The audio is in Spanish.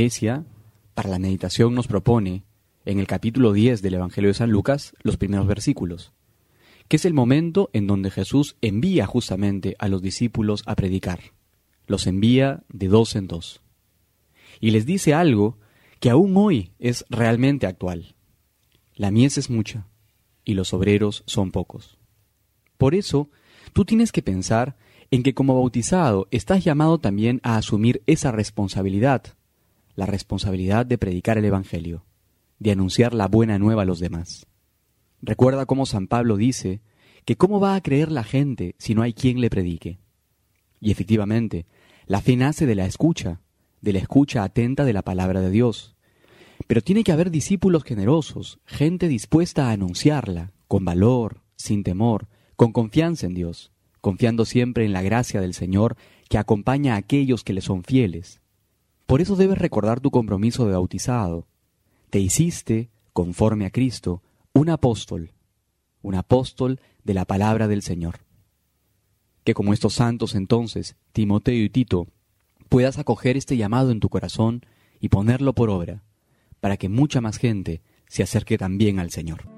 Iglesia, para la meditación, nos propone, en el capítulo 10 del Evangelio de San Lucas, los primeros versículos, que es el momento en donde Jesús envía justamente a los discípulos a predicar. Los envía de dos en dos. Y les dice algo que aún hoy es realmente actual. La mies es mucha y los obreros son pocos. Por eso, tú tienes que pensar en que como bautizado estás llamado también a asumir esa responsabilidad, la responsabilidad de predicar el Evangelio, de anunciar la buena nueva a los demás. Recuerda cómo San Pablo dice que cómo va a creer la gente si no hay quien le predique. Y efectivamente, la fe nace de la escucha atenta de la palabra de Dios. Pero tiene que haber discípulos generosos, gente dispuesta a anunciarla, con valor, sin temor, con confianza en Dios, confiando siempre en la gracia del Señor que acompaña a aquellos que le son fieles. Por eso debes recordar tu compromiso de bautizado. Te hiciste, conforme a Cristo, un apóstol de la palabra del Señor. Que como estos santos entonces, Timoteo y Tito, puedas acoger este llamado en tu corazón y ponerlo por obra, para que mucha más gente se acerque también al Señor.